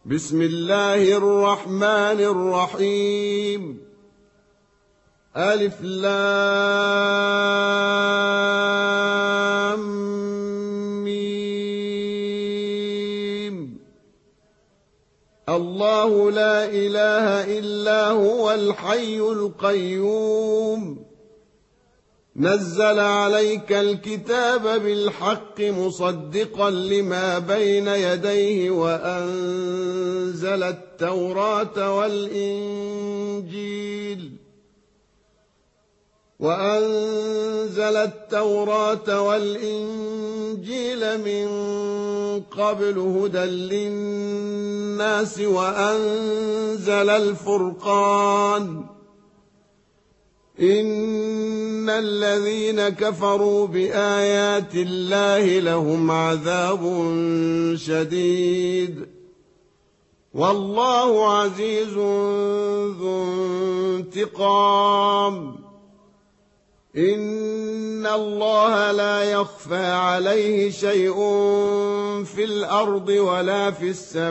بسم الله الرحمن الرحيم. ألف لام ميم. الله لا إله إلا هو الحي القيوم، نزل عليك الكتاب بالحق مصدقا لما بين يديه وأنزل التوراة والإنجيل من قبل هدى للناس وأنزل الفرقان. إن الذين كفروا بآيات الله لهم عذاب شديد، والله عزيز ذو انتقام. إن الله لا يخفى عليه شيء في الأرض ولا في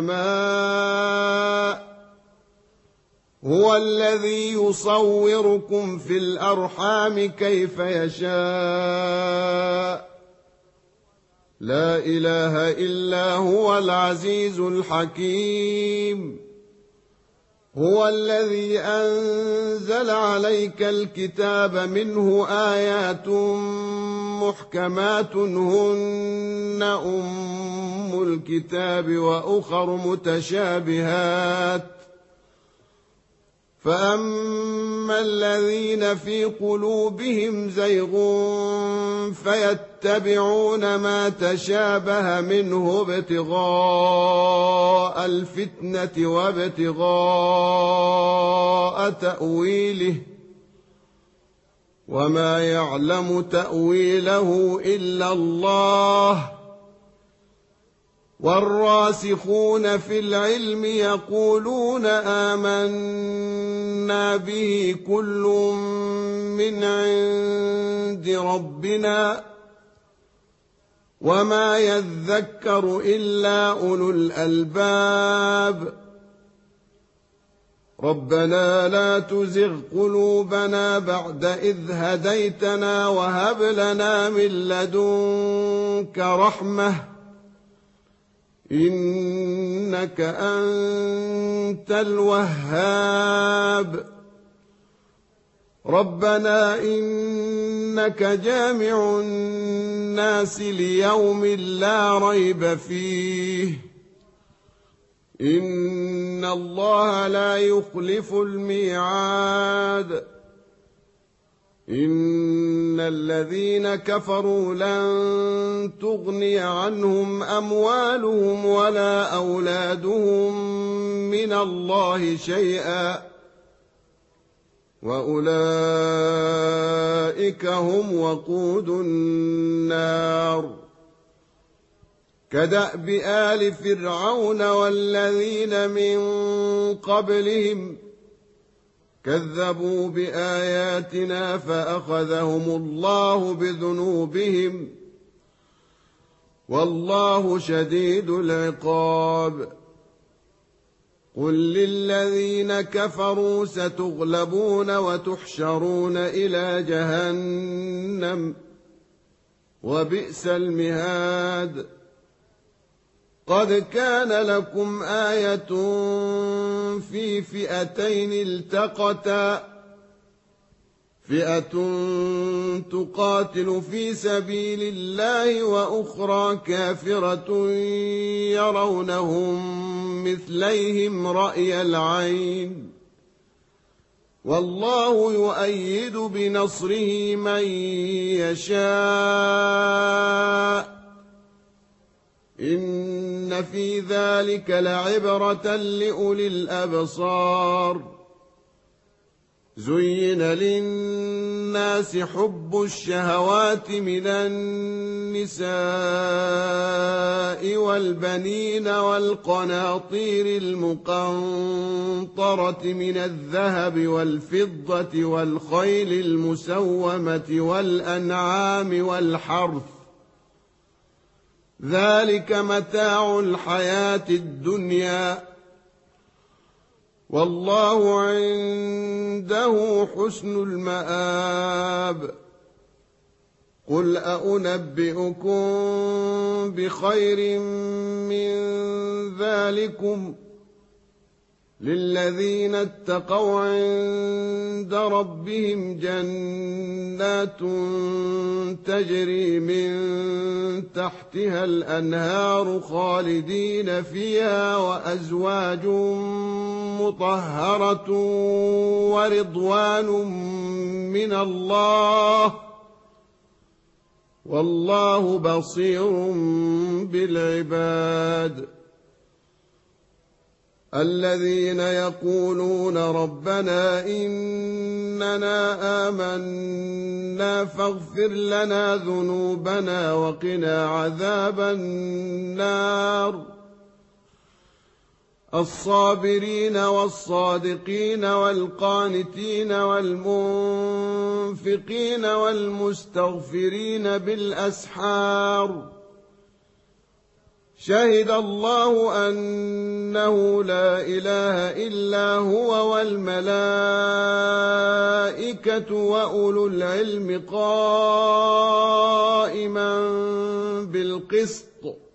السماء، هو الذي يصوركم في الأرحام كيف يشاء، لا إله إلا هو العزيز الحكيم. هو الذي أنزل عليك الكتاب منه آيات محكمات هن أم الكتاب وأخر متشابهات، فأما الذين في قلوبهم زيغ فيتبعون ما تشابه منه ابتغاء الفتنة وابتغاء تأويله، وما يعلم تأويله إلا الله. والراسخون في العلم يقولون آمنا به كل من عند ربنا وما يذكر إلا أولو الألباب. ربنا لا تزغ قلوبنا بعد إذ هديتنا وهب لنا من لدنك رحمة إنك أنت الوهاب. ربنا إنك جامع الناس ليوم لا ريب فيه، إن الله لا يخلف الميعاد. إن الذين كفروا لن تغني عنهم أموالهم ولا أولادهم من الله شيئا، وأولئك هم وقود النار. كدأب آل فرعون والذين من قبلهم كذبوا بآياتنا فأخذهم الله بذنوبهم، والله شديد العقاب. قل للذين كفروا ستغلبون وتحشرون إلى جهنم وبئس المهاد. قد كان لكم آية في فئتين التقتا، فئة تقاتل في سبيل الله وأخرى كافرة يرونهم مثليهم رأي العين، والله يؤيد بنصره من يشاء. إن في ذلك لعبرة لأولي الأبصار. زين للناس حب الشهوات من النساء والبنين والقناطير المقنطرة من الذهب والفضة والخيل المسومة والأنعام والحرث، ذلك متاع الحياة الدنيا، والله عنده حسن المآب قل أنبئكم بخير من ذلكم للذين اتقوا عند ربهم جنات تجري من تحتها الأنهار خالدين فيها وأزواج مطهرة ورضوان من الله والله بصير بالعباد الذين يقولون ربنا إننا آمنا فاغفر لنا ذنوبنا وقنا عذاب النار الصابرين والصادقين والقانتين والمنفقين والمستغفرين بالأسحار شهد الله أنه لا إله إلا هو والملائكة وأولو العلم قائما بالقسط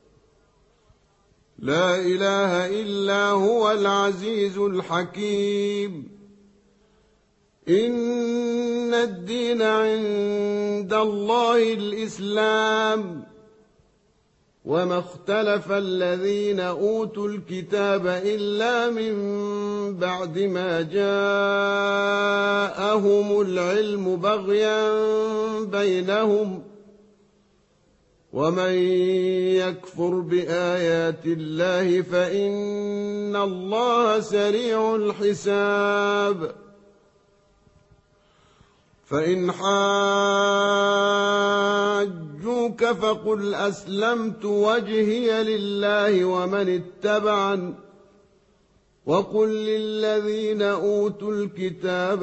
لا إله إلا هو العزيز الحكيم إن الدين عند الله الإسلام وما اختلف الذين أوتوا الكتاب إلا من بعد ما جاءهم العلم بغيا بينهم ومن يكفر بآيات الله فإن الله سريع الحساب فإن حاجوك فقل أسلمت وجهي لله ومن اتبعن وقل للذين أوتوا الكتاب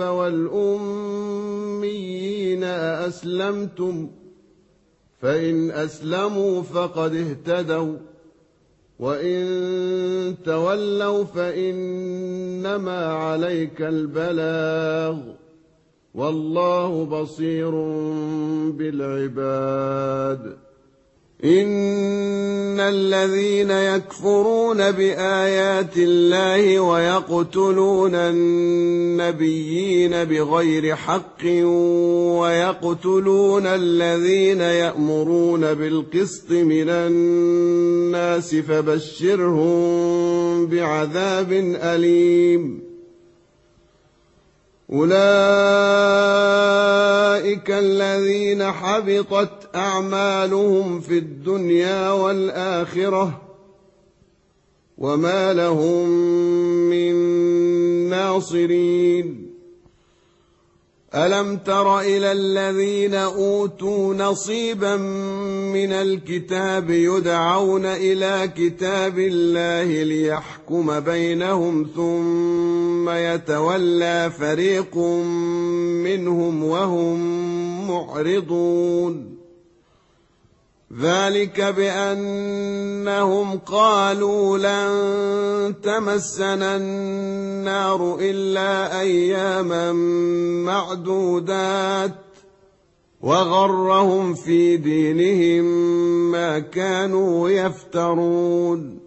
والأميين أأسلمتم فإن أسلموا فقد اهتدوا وإن تولوا فإنما عليك البلاغ والله بصير بالعباد إن الذين يكفرون بآيات الله ويقتلون النبيين بغير حق ويقتلون الذين يأمرون بالقسط من الناس فبشرهم بعذاب أليم أولئك الذين حبطت أعمالهم في الدنيا والآخرة وما لهم من ناصرين ألم تر إلى الذين أوتوا نصيبا من الكتاب يدعون إلى كتاب الله ليحكم بينهم ثم يتولى فريق منهم وهم معرضون ذلك بأنهم قالوا لن تمسنا النار إلا أياما معدودات وغرهم في دينهم ما كانوا يفترون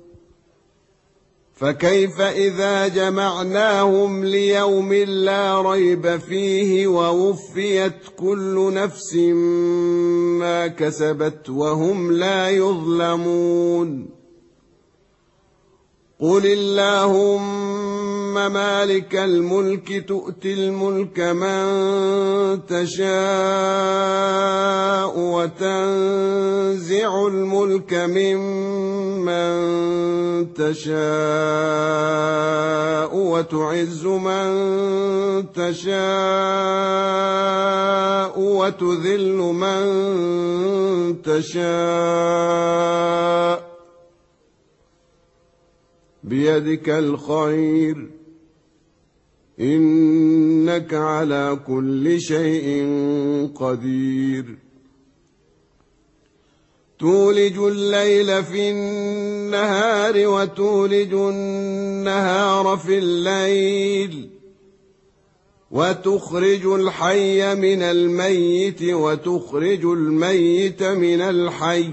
فكيف إذا جمعناهم ليوم لا ريب فيه ووفيت كل نفس ما كسبت وهم لا يظلمون قل اللهم مالك الملك تؤتي الملك من تشاء وتنزع الملك ممن تشاء وتعز من تشاء وتذل من تشاء بيدك الخير إنك على كل شيء قدير تولج الليل في النهار وتولج النهار في الليل وتخرج الحي من الميت وتخرج الميت من الحي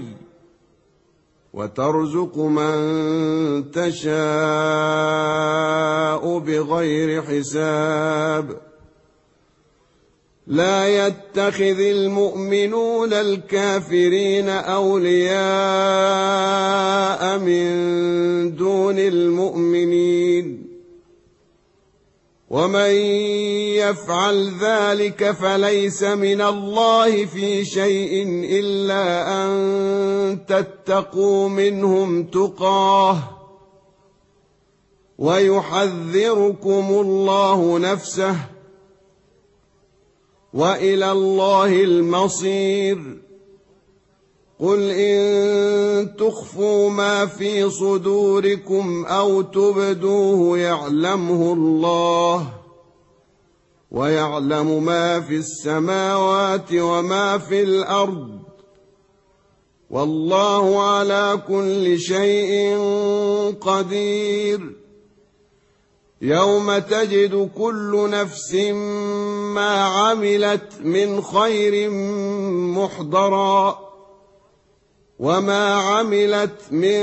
وترزق من تشاء بغير حساب لا يتخذ المؤمنون الكافرين أولياء من دون المؤمنين ومن يفعل ذلك فليس من الله في شيء إلا أن تتقوا منهم تقاه ويحذركم الله نفسه وإلى الله المصير قل إن تخفوا ما في صدوركم أو تبدوه يعلمه الله ويعلم ما في السماوات وما في الأرض والله على كل شيء قدير يوم تجد كل نفس ما عملت من خير محضرا وما عملت من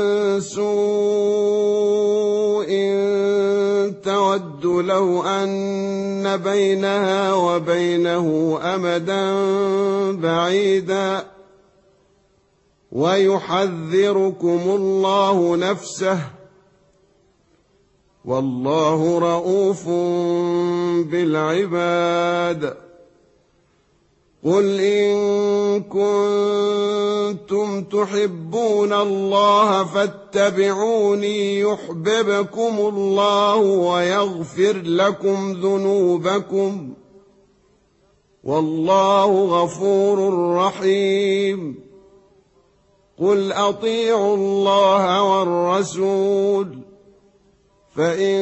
سوء تود لو أن بينها وبينه أمدا بعيدا ويحذركم الله نفسه والله رؤوف بالعباد قل إن كنتم تحبون الله فاتبعوني يحببكم الله ويغفر لكم ذنوبكم والله غفور رحيم قل أطيعوا الله والرسول فإن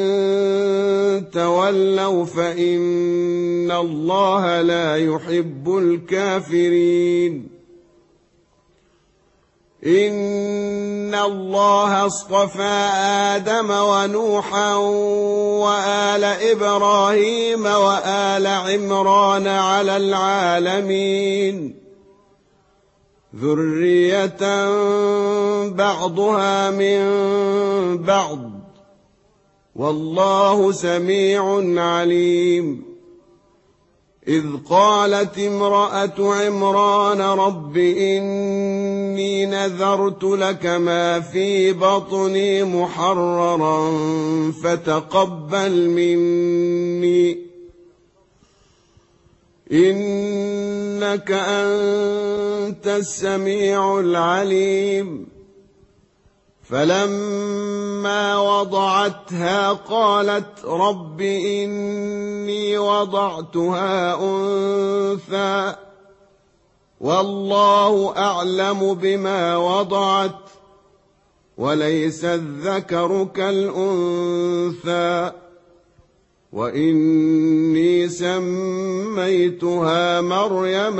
تولوا فإن الله لا يحب الكافرين إن الله اصطفى آدم ونوحا وآل إبراهيم وآل عمران على العالمين ذرية بعضها من بعض والله سميع عليم إذ قالت امرأة عمران رب إني نذرت لك ما في بطني محررا فتقبل مني إنك أنت السميع العليم فلما وضعتها قالت رب إني وضعتها أنثى والله أعلم بما وضعت وليس الذكر كالأنثى وإني سميتها مريم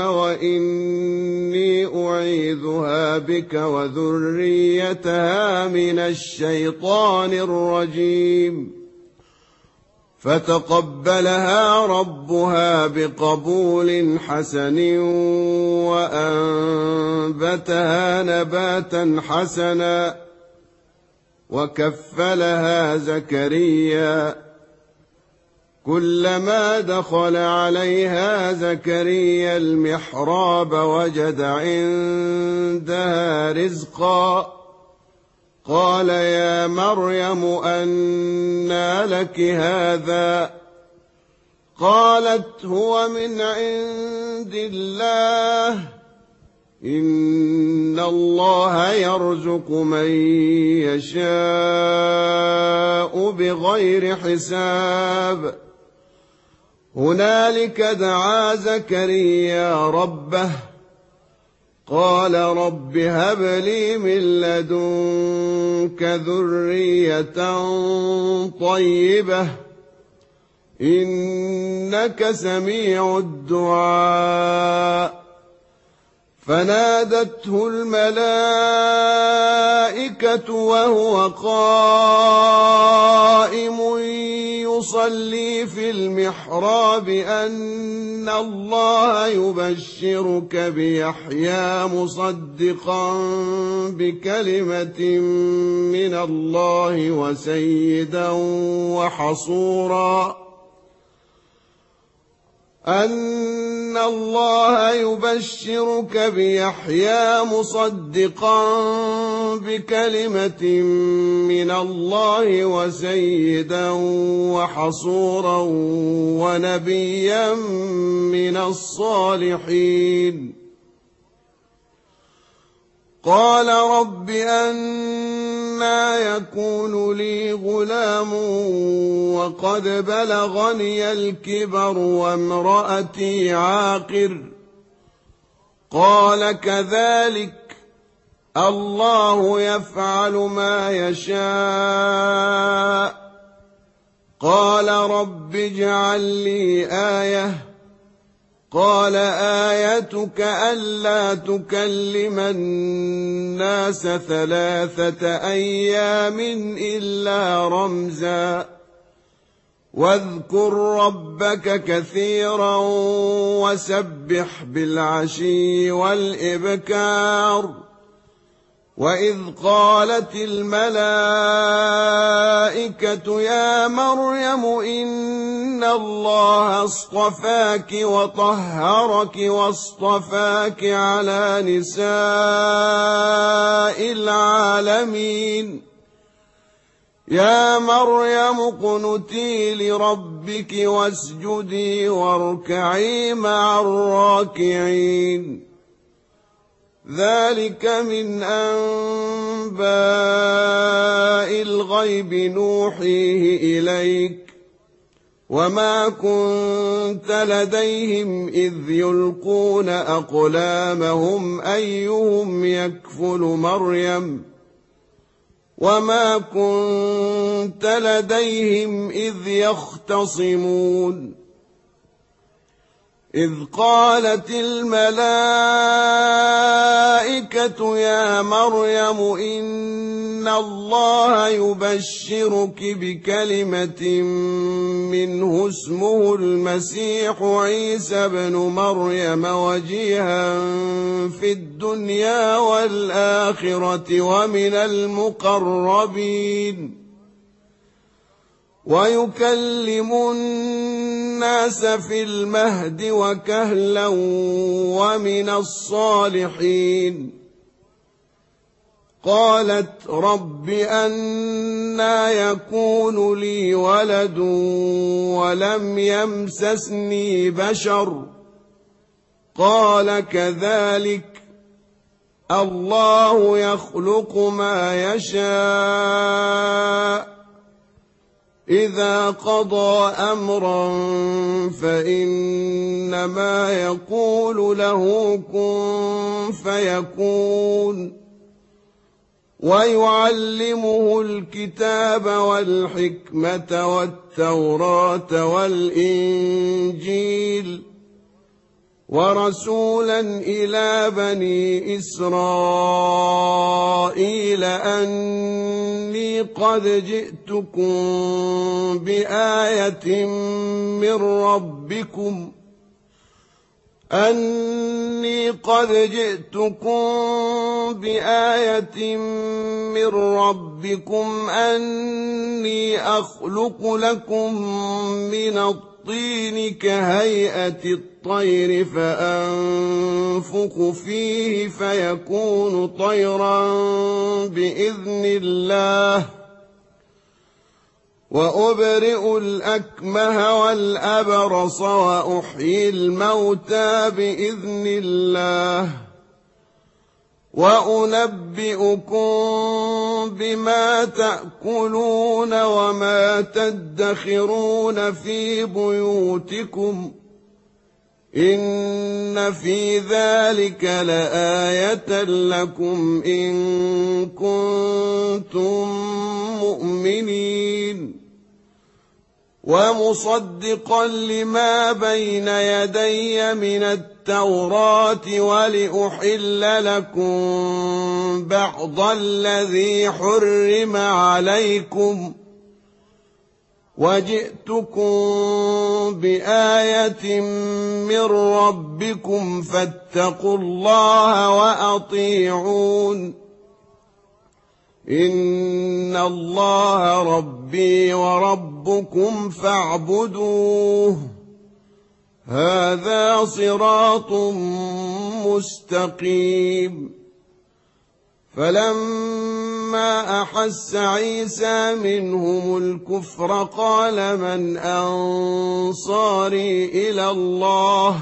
وإني أعيذها بك وذريتها من الشيطان الرجيم فتقبلها ربها بقبول حسن وأنبتها نباتا حسنا وكفلها زكريا كلما دخل عليها زكريا المحراب وجد عندها رزقا قال يا مريم أنى لك هذا قالت هو من عند الله إن الله يرزق من يشاء بغير حساب هنالك دعا زكريا ربه قال رب هب لي من لدنك ذرية طيبة إنك سميع الدعاء فنادته الملائكة وهو قائم يصلي في المحراب أن الله يبشرك بيحيى مصدقا بكلمة من الله وسيدا وحصورا أن الله يبشرك بيحيى مصدقا بكلمة من الله وسيدا وحصورا ونبيا من الصالحين قال رب أنى يكون لي غلام وقد بلغني الكبر وامرأتي عاقر قال كذلك الله يفعل ما يشاء قال رب اجعل لي آية قال آيتك ألا تكلم الناس 3 أيام إلا رمزا واذكر ربك كثيرا وسبح بالعشي والإبكار وإذ قالت الملائكة يا مريم إن الله اصطفاك وطهرك واصطفاك على نساء العالمين يا مريم اقنتي لربك واسجدي واركعي مع الراكعين ذلك من أنباء الغيب نوحيه إليك وما كنت لديهم إذ يلقون أقلامهم أيهم يكفل مريم وما كنت لديهم إذ يختصمون إذ قالت الملائكة يا مريم إن الله يبشرك بكلمة منه اسمه المسيح عيسى بن مريم وجيها في الدنيا والآخرة ومن المقربين ويكلم الناس في المهد وكهلا ومن الصالحين قالت رب أنى يكون لي ولد ولم يمسسني بشر قال كذلك الله يخلق ما يشاء إذا قضى أمرا فإنما يقول له كن فيكون ويعلمه الكتاب والحكمة والتوراة والإنجيل ورسولا إلى بني إسرائيل أني قد جئتكم بآية من ربكم أني أخلق لكم من الطين كهيئة الطير فأنفخ فيه فيكون طيرا بإذن الله وأبرئ الأكمه والأبرص وأحيي الموتى بإذن الله وأنبئكم بما تأكلون وما تدخرون في بيوتكم إن في ذلك لآية لكم إن كنتم مؤمنين ومصدقا لما بين يدي من التوراة ولأحل لكم بعض الذي حرم عليكم وجئتكم بآية من ربكم فاتقوا الله وأطيعون إن الله ربي وربكم فاعبدوه هذا صراط مستقيم. فلما أحس عيسى منهم الكفر قال من أنصاري إلى الله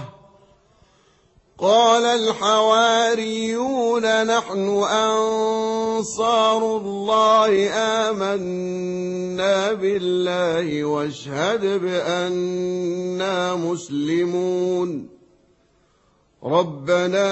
قال الحواريون نحن أنصار الله آمنا بالله واشهد بأننا مسلمون ربنا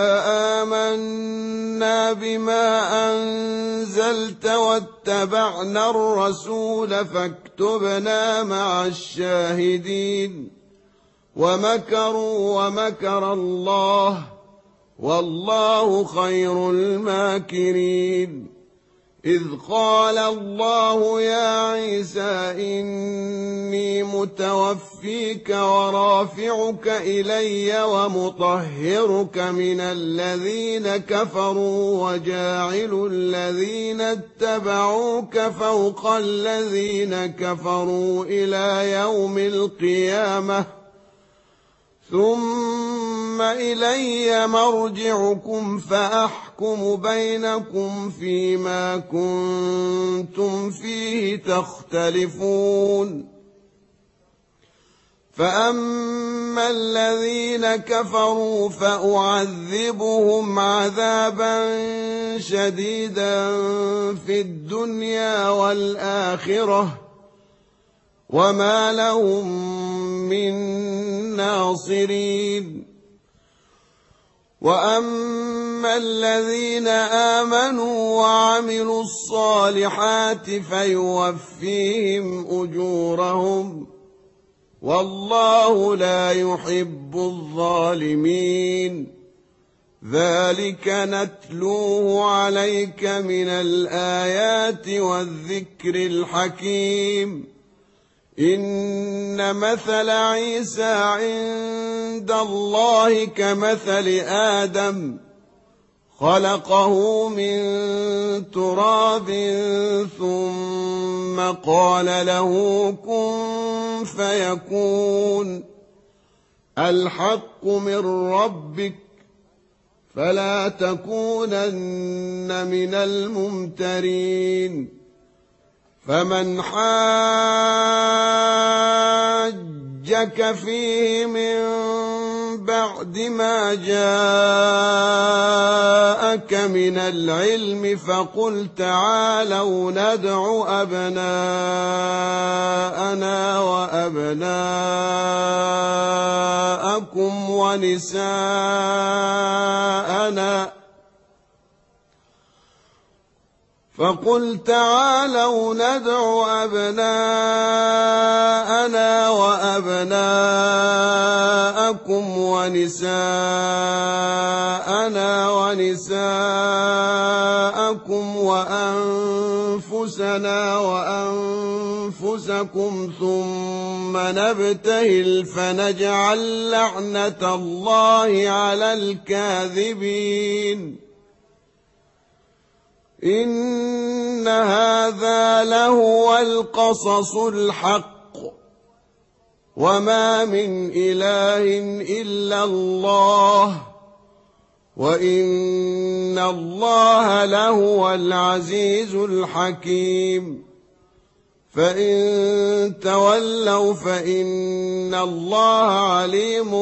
آمنا بما أنزلت واتبعنا الرسول فاكتبنا مع الشاهدين ومكروا ومكر الله والله خير الماكرين. إذ قال الله يا عيسى إني متوفيك ورافعك إلي ومطهرك من الذين كفروا وجاعل الذين اتبعوك فوق الذين كفروا إلى يوم القيامة ثم إلي مرجعكم فأحكم بينكم فيما كنتم فيه تختلفون. فأما الذين كفروا فأعذبهم عذابا شديدا في الدنيا والآخرة وما لهم من ناصرين. وأما الذين آمنوا وعملوا الصالحات فيوفيهم أجورهم والله لا يحب الظالمين. ذلك نتلوه عليك من الآيات والذكر الحكيم. إن مثل عيسى عند الله كمثل آدم خلقه من تراب ثم قال له كن فيكون الحق من ربك فلا تكونن من الممترين. فمن حاجك فيه من بعد ما جاءك من العلم فقل تعالوا ندع أبناءنا وأبناءكم ونساءنا ونساءكم وأنفسنا وأنفسكم ثم نبتهل فنجعل لعنة الله على الكاذبين. إن هذا لهو القصص الحق وما من إله إلا الله وإن الله لهو العزيز الحكيم. فإن تولوا فإن الله عليم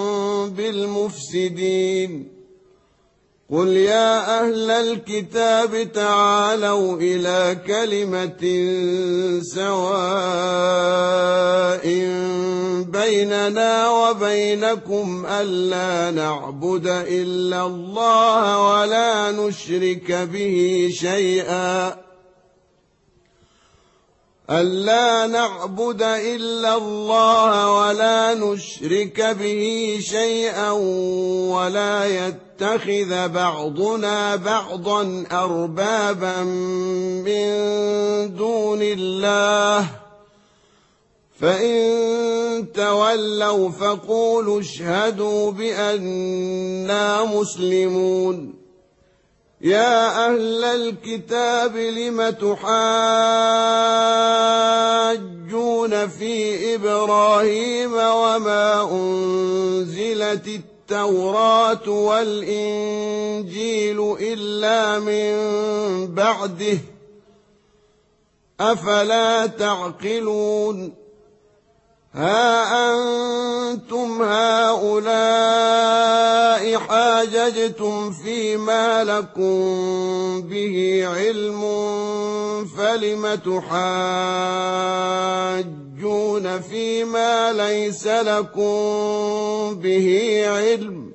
بالمفسدين. قل يا أهل الكتاب تعالوا إلى كلمة سواء بيننا وبينكم ألا نعبد إلا الله ولا نشرك به شيئا ألا نعبد إلا الله ولا نشرك به شيئا ولا يتخذ بعضنا بعضا أربابا من دون الله فإن تولوا فقولوا اشهدوا بأننا مسلمون يا أهل الكتاب لم تحاجون في إبراهيم وما أنزلت التوراة والإنجيل إلا من بعده أفلا تعقلون ها أنتم هؤلاء حاججتم فيما لكم به علم فلم تحاجون فيما ليس لكم به علم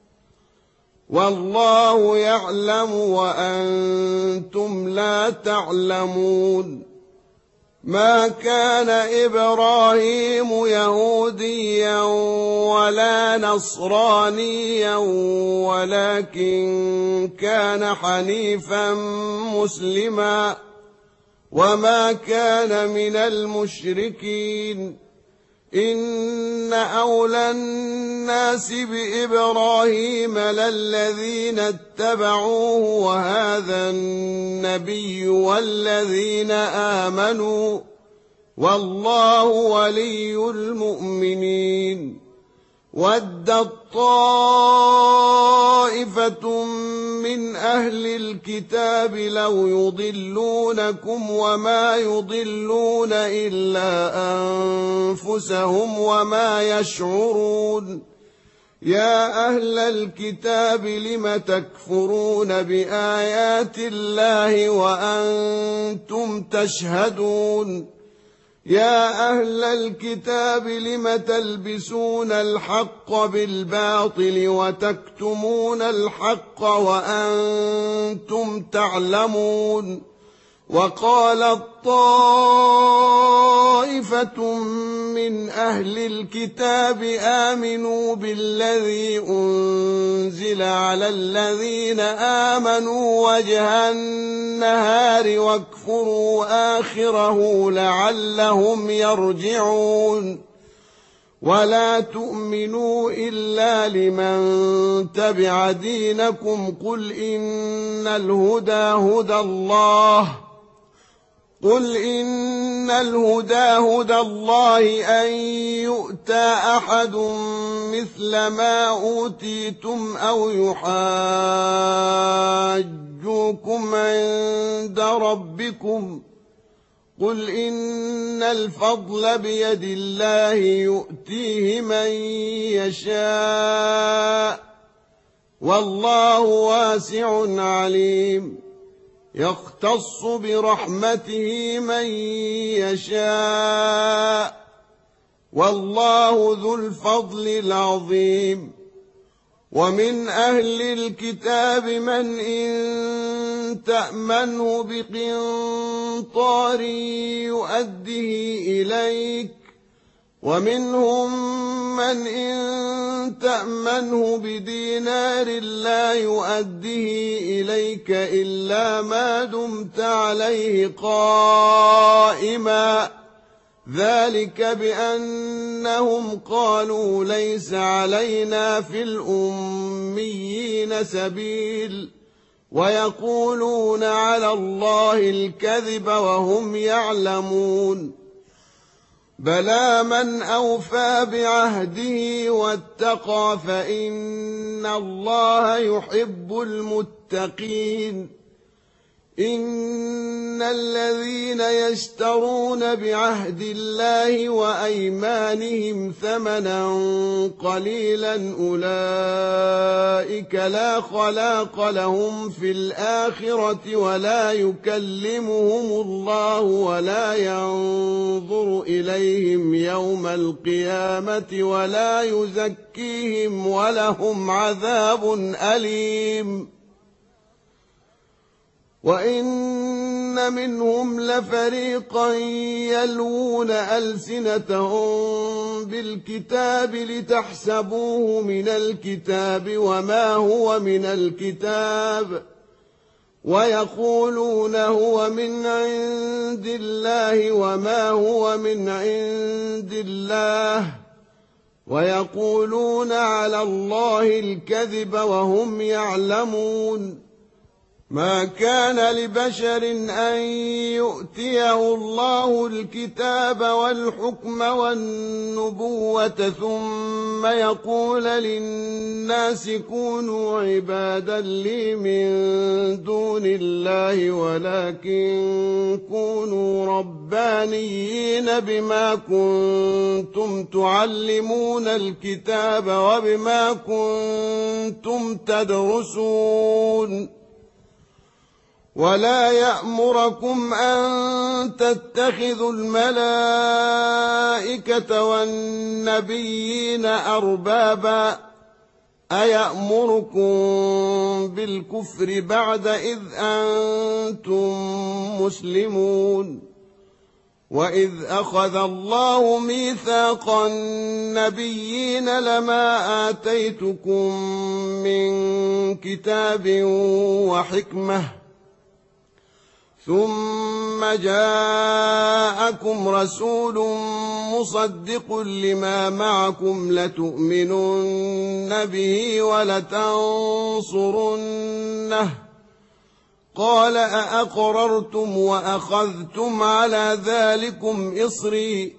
والله يعلم وأنتم لا تعلمون ما كان إبراهيم يهوديا ولا نصرانيا ولكن كان حنيفا مسلما وما كان من المشركين إن أولى الناس بإبراهيم للذين اتبعوه وهذا النبي والذين آمنوا والله ولي المؤمنين ودت طائفة من أهل الكتاب لو يضلونكم وما يضلون إلا أنفسهم وما يشعرون يا أهل الكتاب لم تكفرون بآيات الله وأنتم تشهدون يا أهل الكتاب لم تلبسون الحق بالباطل وتكتمون الحق وأنتم تعلمون وقالت طائفة من أهل الكتاب آمنوا بالذي أنزل على الذين آمنوا وجه النهار واكفروا آخره لعلهم يرجعون ولا تؤمنوا إلا لمن تبع دينكم قل إن الهدى هدى الله أن يؤتى أحد مثل ما أوتيتم أو يحاجوكم عند ربكم قل إن الفضل بيد الله يؤتيه من يشاء والله واسع عليم يختص برحمته من يشاء والله ذو الفضل العظيم ومن أهل الكتاب من إن تأمنه بقنطار يؤده إليك ومنهم من إن تأمنه بدينار لا يؤده إليك إلا ما دمت عليه قائما ذلك بأنهم قالوا ليس علينا في الأميين سبيل ويقولون على الله الكذب وهم يعلمون بلى من أوفى بعهده واتقى فإن الله يحب المتقين إن الذين يشترون بعهد الله وأيمانهم ثمنا قليلا أولئك لا خلاق لهم في الآخرة ولا يكلمهم الله ولا ينظر إليهم يوم القيامة ولا يزكيهم ولهم عذاب أليم وإن منهم لفريقا يلوون ألسنتهم بالكتاب لتحسبوه من الكتاب وما هو من الكتاب ويقولون هو من عند الله وما هو من عند الله ويقولون على الله الكذب وهم يعلمون. ما كان لبشر أن يؤتيه الله الكتاب والحكم والنبوة ثم يقول للناس كونوا عبادا لي من دون الله ولكن كونوا ربانيين بما كنتم تعلمون الكتاب وبما كنتم تدرسون. ولا يأمركم أن تتخذوا الملائكة والنبيين أربابا أيأمركم بالكفر بعد إذ أنتم مسلمون. وإذ أخذ الله ميثاق النبيين لما آتيتكم من كتاب وحكمة ثم جاءكم رسول مصدق لما معكم لتؤمنن به ولتنصرنه قال أأقررتم وأخذتم على ذلكم إصري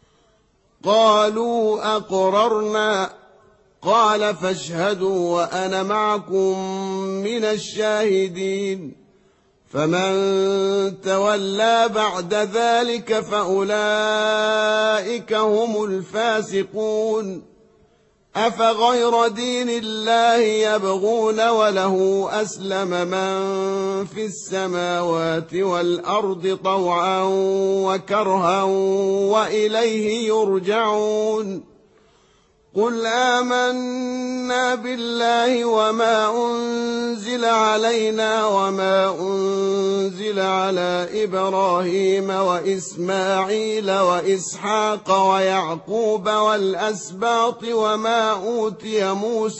قالوا أقررنا قال فاشهدوا وأنا معكم من الشاهدين. فمن تولى بعد ذلك فأولئك هم الفاسقون. أفغير دين الله يبغون وله أسلم من في السماوات والأرض طوعا وكرها وإليه يرجعون. قل آمنا بالله وما أنزل علينا وما أنزل على إبراهيم وإسماعيل وإسحاق ويعقوب والأسباط وما أوتي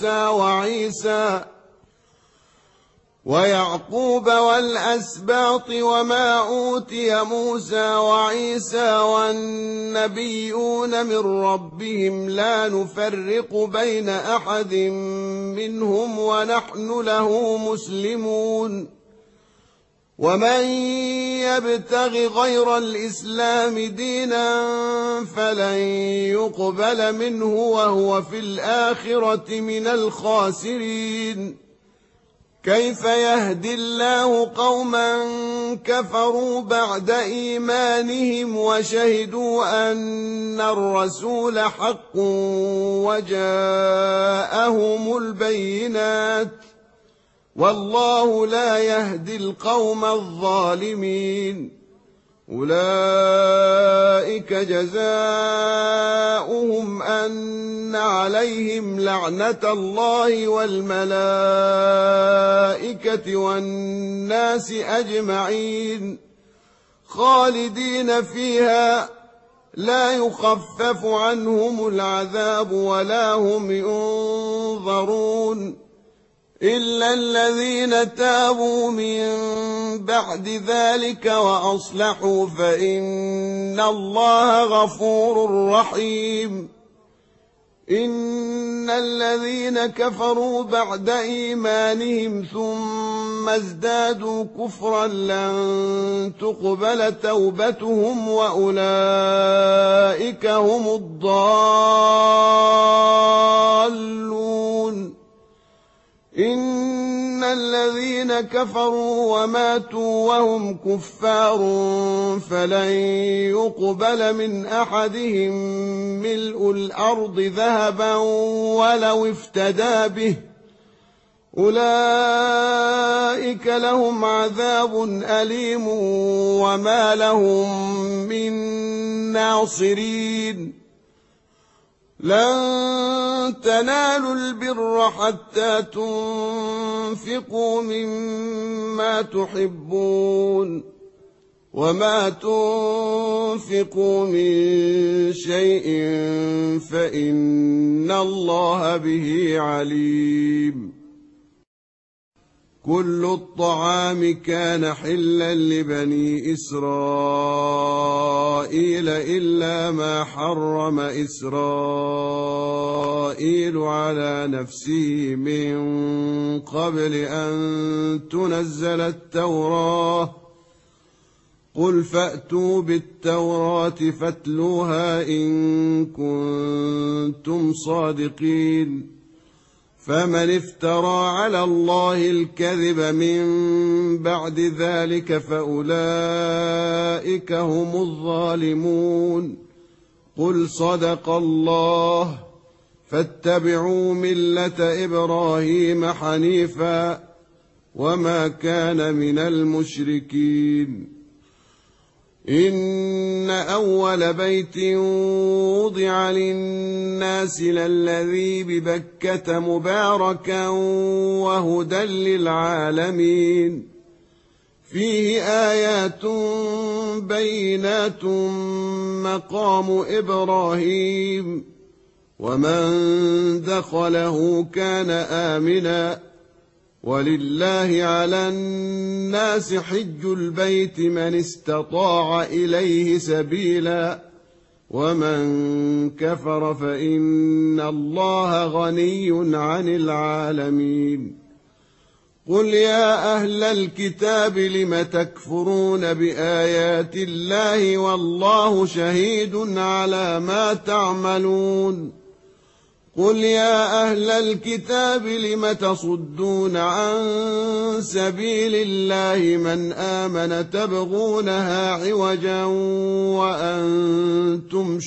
موسى وعيسى والنبيون من ربهم لا نفرق بين أحد منهم ونحن له مسلمون. ومن يبتغ غير الإسلام دينا فلن يقبل منه وهو في الآخرة من الخاسرين. كيف يهدي الله قوما كفروا بعد إيمانهم وشهدوا أن الرسول حق وجاءهم البينات والله لا يهدي القوم الظالمين. أولئك جزاؤهم أن عليهم لعنة الله والملائكة والناس أجمعين خالدين فيها لا يخفف عنهم العذاب ولا هم ينظرون إلا الذين تابوا من بعد ذلك وأصلحوا فإن الله غفور رحيم. إن الذين كفروا بعد إيمانهم ثم ازدادوا كفرا لن تقبل توبتهم وأولئك هم الضالون. إن الذين كفروا وماتوا وهم كفار فلن يقبل من أحدهم ملء الأرض ذهبا ولو افتدى به أولئك لهم عذاب أليم وما لهم من ناصرين. لن تنالوا البر حتى تنفقوا مما تحبون وما تنفقوا من شيء فإن الله به عليم. كل الطعام كان حلا لبني إسرائيل إلا ما حرم إسرائيل على نفسه من قبل أن تنزل التوراة. قل فأتوا بالتوراة فاتلوها إن كنتم صادقين. فمن افترى على الله الكذب من بعد ذلك فأولئك هم الظالمون. قل صدق الله فاتبعوا ملة إبراهيم حنيفا وما كان من المشركين. إن أول بيت وضع للناس للذي ببكة مباركا وهدى للعالمين فيه آيات بينات مقام إبراهيم ومن دخله كان آمنا ولله على الناس حج البيت من استطاع إليه سبيلا ومن كفر فإن الله غني عن العالمين. قل يا أهل الكتاب لم تكفرون بآيات الله والله شهيد على ما تعملون. قل يا أهل الكتاب لم تصدون عن سبيل الله من آمن تبغونها عوجا وأنتم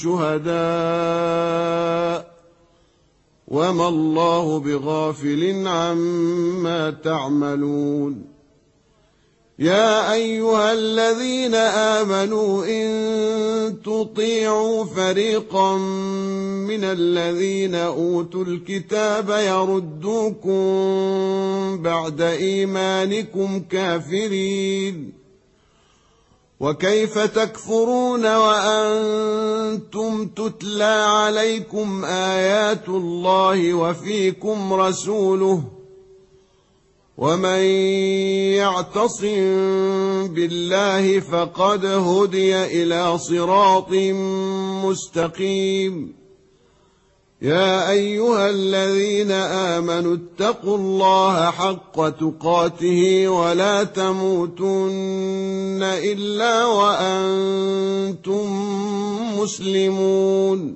شهداء وما الله بغافل عما تعملون. يا أيها الذين آمنوا إن تطيعوا فريقا من الذين أوتوا الكتاب يردوكم بعد إيمانكم كافرين. وكيف تكفرون وأنتم تتلى عليكم آيات الله وفيكم رسوله ومن يعتصم بالله فقد هدي إلى صراط مستقيم. يا أيها الذين آمنوا اتقوا الله حق تقاته ولا تموتن إلا وأنتم مسلمون.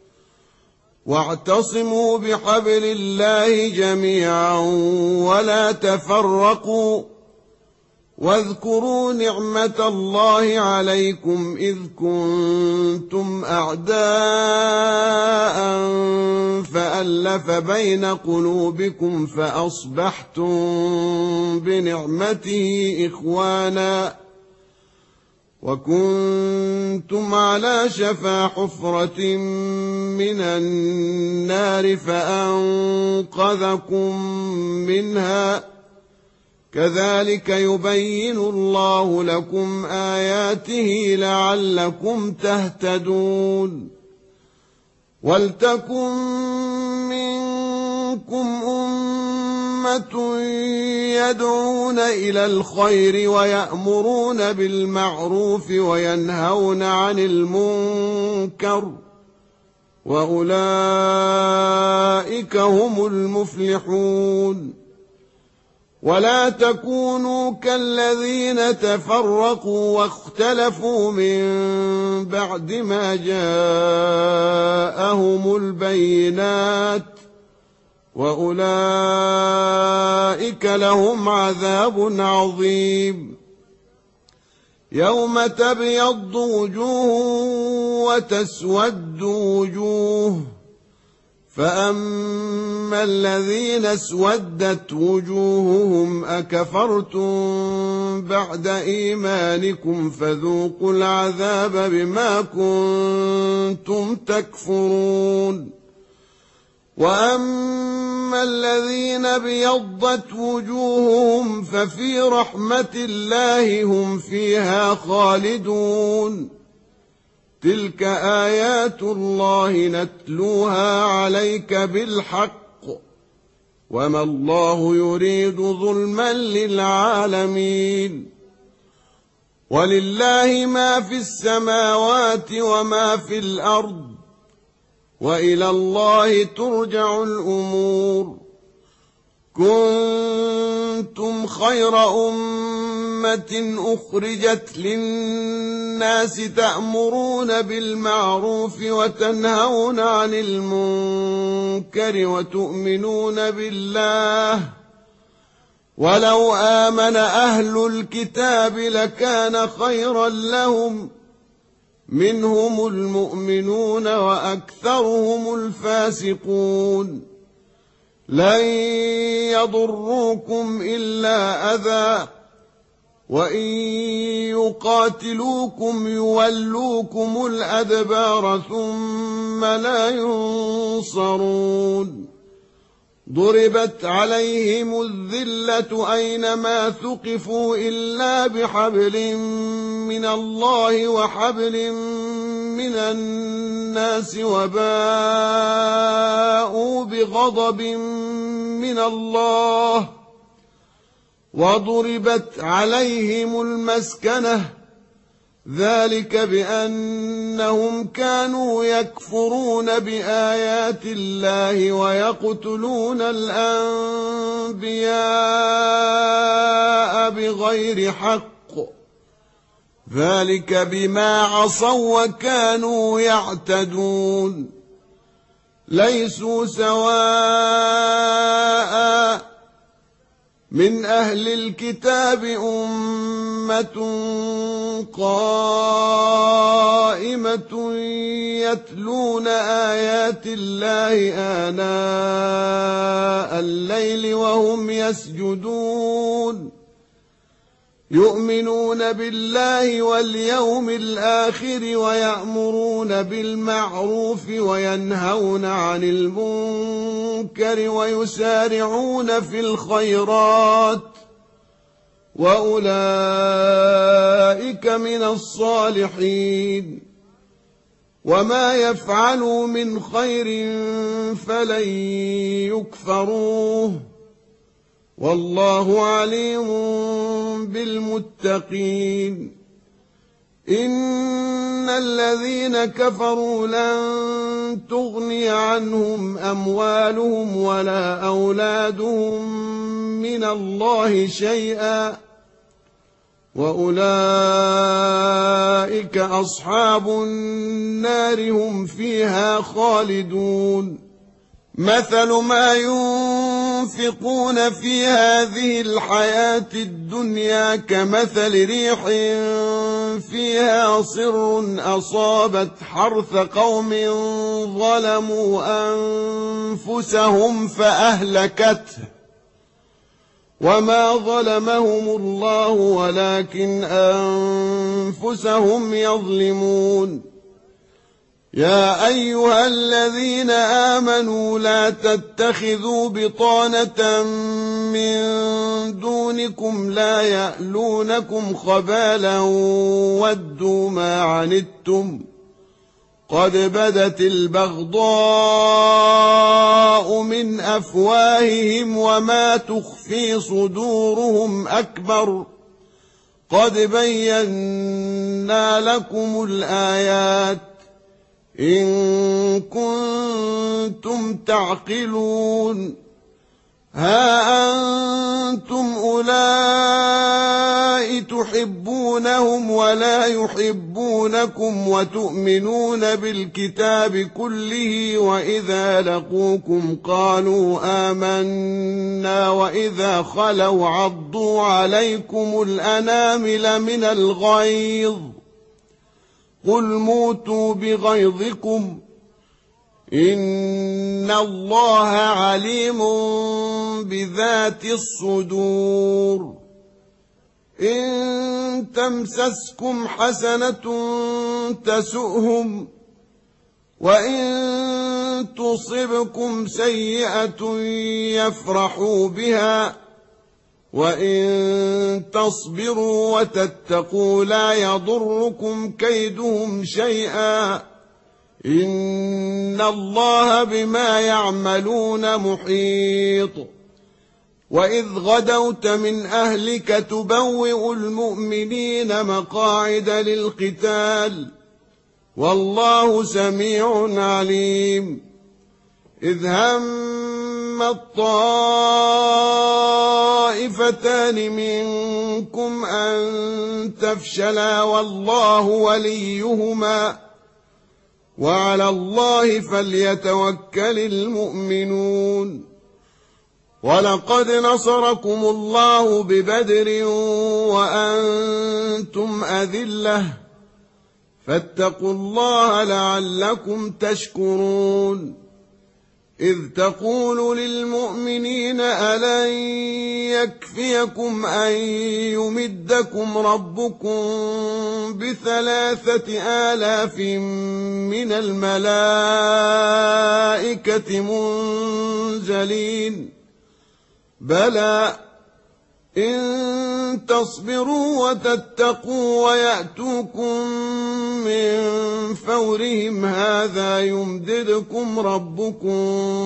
واعتصموا بحبل الله جميعا ولا تفرقوا واذكروا نعمة الله عليكم إذ كنتم أعداء فألف بين قلوبكم فأصبحتم بنعمته إخوانا وكنتم على شفا حفرة من النار فأنقذكم منها كذلك يبين الله لكم آياته لعلكم تهتدون. ولتكن منكم أمة يدعون إلى الخير ويأمرون بالمعروف وينهون عن المنكر وأولئك هم المفلحون. ولا تكونوا كالذين تفرقوا واختلفوا من بعد ما جاءهم البينات وأولئك لهم عذاب عظيم. يوم تبيض وجوه وتسود وجوه فأما الذين اسودت وجوههم أكفرتم بعد إيمانكم فذوقوا العذاب بما كنتم تكفرون. وأما الذين ابيضت وجوههم ففي رحمة الله هم فيها خالدون. تلك آيات الله نتلوها عليك بالحق وما الله يريد ظلما للعالمين. ولله ما في السماوات وما في الأرض وإلى الله ترجع الأمور. كنتم خير أمة أخرجت للناس تأمرون بالمعروف وتنهون عن المنكر وتؤمنون بالله. ولو آمن أهل الكتاب لكان خيرا لهم منهم المؤمنون وأكثرهم الفاسقون. لن يضروكم إلا أذى وإن يقاتلوكم يولوكم الأدبار ثم لا ينصرون. ضربت عليهم الذلة أينما ثقفوا إلا بحبل من الله وحبل من الناس وباءوا بغضب من الله وضربت عليهم المسكنة ذلك بأنهم كانوا يكفرون بآيات الله ويقتلون الأنبياء بغير حق ذلك بما عصوا وكانوا يعتدون. ليسوا سواء من أهل الكتاب أمة قائمة يتلون آيات الله آناء الليل وهم يسجدون يؤمنون بالله واليوم الآخر ويأمرون بالمعروف وينهون عن المنكر ويسارعون في الخيرات وأولئك من الصالحين. وما يفعلوا من خير فلن يكفروه والله عليم بالمتقين. إن الذين كفروا لن تغني عنهم أموالهم ولا أولادهم من الله شيئا وأولئك أصحاب النار هم فيها خالدون. مثل ما ينفقون في هذه الحياة الدنيا كمثل ريح فيها صر أصابت حرث قوم ظلموا أنفسهم فأهلكته وما ظلمهم الله ولكن أنفسهم يظلمون. يا أيها الذين آمنوا لا تتخذوا بطانة من دونكم لا يألونكم خبالا ودوا ما عنتم قد بدت البغضاء من أفواههم وما تخفي صدورهم أكبر قد بينا لكم الآيات إن كنتم تعقلون. ها أنتم أولئك تحبونهم ولا يحبونكم وتؤمنون بالكتاب كله وإذا لقوكم قالوا آمنا وإذا خلوا عضوا عليكم الأنامل من الغيظ قل موتوا بغيظكم إن الله عليم بذات الصدور. إن تمسسكم حسنة تسؤهم وإن تصبكم سيئة يفرحوا بها وإن تصبروا وتتقوا لا يضركم كيدهم شيئا إن الله بما يعملون محيط وإذ غدوت من أهلك تبوئ المؤمنين مقاعد للقتال والله سميع عليم إذ هم الطائفتان منكم أن تفشلا والله وليهما وعلى الله فليتوكل المؤمنون ولقد نصركم الله ببدر وأنتم أذلة فاتقوا الله لعلكم تشكرون إذ تقول للمؤمنين ألن يكفيكم أن يمدكم ربكم ب3,000 من الملائكة منزلين بلى إن تصبروا وتتقوا ويأتوكم من فورهم هذا يمددكم ربكم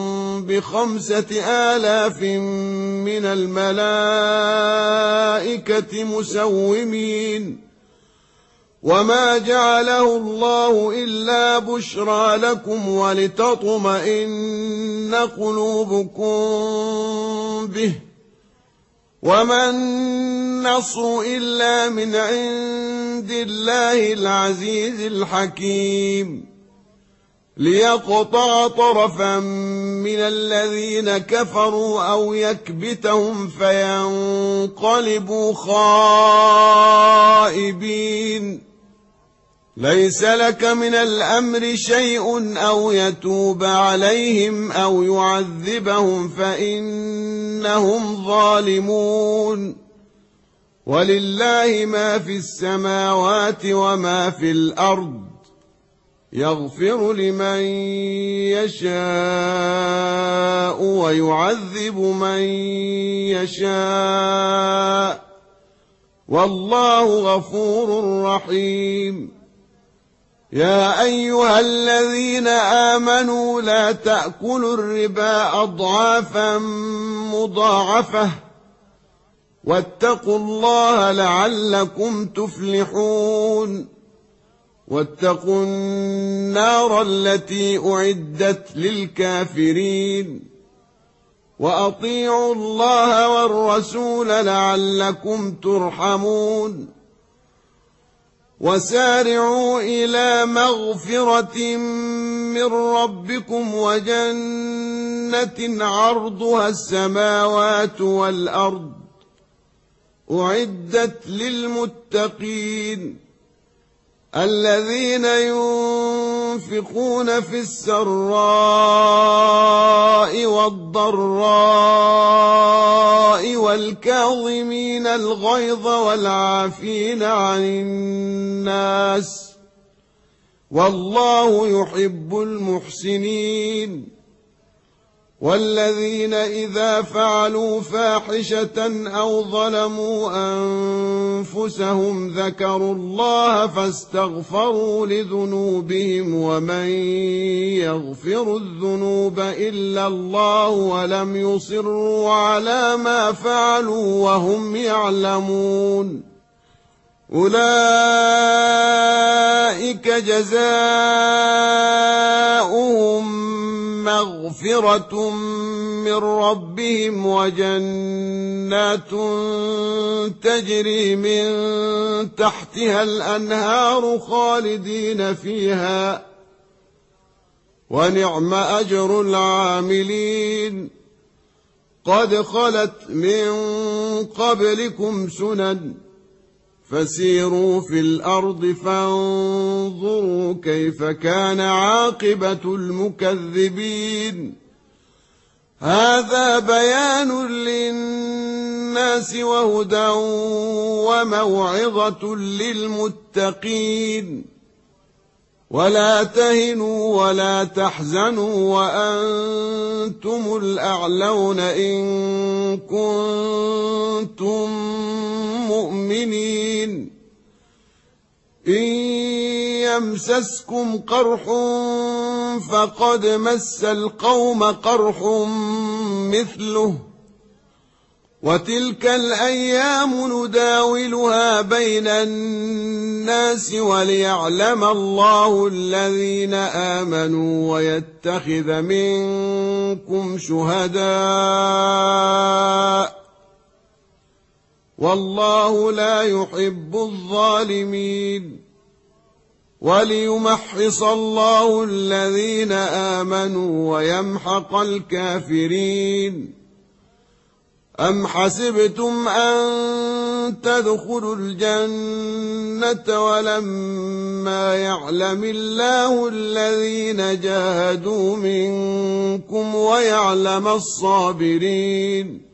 ب5,000 من الملائكة مسومين وما جعله الله إلا بشرى لكم ولتطمئن قلوبكم به وما النصر إلا من عند الله العزيز الحكيم ليقطع طرفا من الذين كفروا أو يكبتهم فينقلبوا خائبين ليس لك من الأمر شيء أو يتوب عليهم أو يعذبهم فإنهم ظالمون ولله ما في السماوات وما في الأرض يغفر لمن يشاء ويعذب من يشاء والله غفور رحيم يا أيها الذين آمنوا لا تأكلوا الربا أضعافا مضاعفة واتقوا الله لعلكم تفلحون واتقوا النار التي أعدت للكافرين وأطيعوا الله والرسول لعلكم ترحمون وسارعوا إلى مغفرة من ربكم وجنة عرضها السماوات والأرض أعدت للمتقين الذين ينفقون في السراء والضراء والكاظمين الغيظ والعافين عن الناس والله يحب المحسنين والذين إذا فعلوا فاحشة أو ظلموا أنفسهم ذكروا الله فاستغفروا لذنوبهم ومن يغفر الذنوب إلا الله ولم يصروا على ما فعلوا وهم يعلمون أولئك جزاؤهم مغفرة من ربهم وجنات تجري من تحتها الأنهار خالدين فيها ونعم أجر العاملين قد خلت من قبلكم سنن فسيروا في الأرض فانظروا كيف كان عاقبة المكذبين هذا بيان للناس وهدى وموعظة للمتقين ولا تهنوا ولا تحزنوا وأنتم الأعلون إن كنتم مؤمنين إن يمسسكم قرح فقد مس القوم قرح مثله وتلك الأيام نداولها بين الناس وليعلم الله الذين آمنوا ويتخذ منكم شهداء والله لا يحب الظالمين وليمحص الله الذين آمنوا ويمحق الكافرين أم حسبتم أن تدخلوا الجنة ولما يعلم الله الذين جاهدوا منكم ويعلم الصابرين